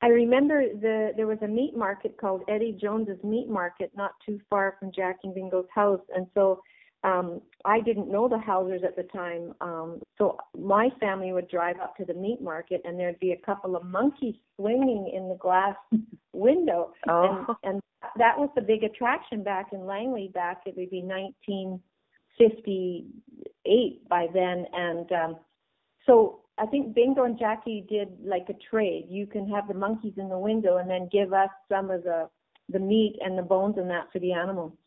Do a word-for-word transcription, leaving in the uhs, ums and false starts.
I remember the there was a meat market called Eddie Jones's Meat Market, not too far from Jackie and Bingo's house, and so um, I didn't know the Hausers at the time. Um, so my family would drive up to the meat market, and there'd be a couple of monkeys swinging in the glass window, oh. and, and that was the big attraction back in Langley. Back it would be nineteen fifty-eight by then, and um, so I think Bingo and Jackie did like a trade. You can have the monkeys in the window and then give us some of the the meat and the bones and that for the animals.